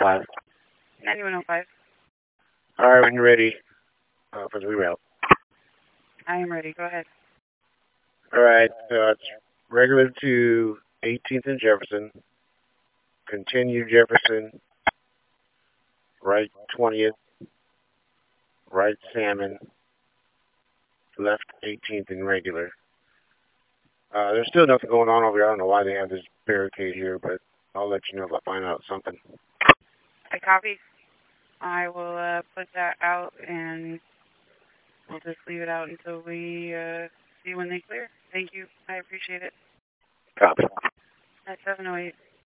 9105. 9105. All right, when you're ready for the reroute. I am ready. Go ahead. All right, it's regular to 18th and Jefferson. Continue Jefferson. Right 20th. Right Salmon. Left 18th and regular. There's still nothing going on over here. I don't know why they have this barricade here, but I'll let you know if I find out something. I copy. I will put that out, and we'll just leave it out until we see when they clear. Thank you. I appreciate it. Copy. At 708.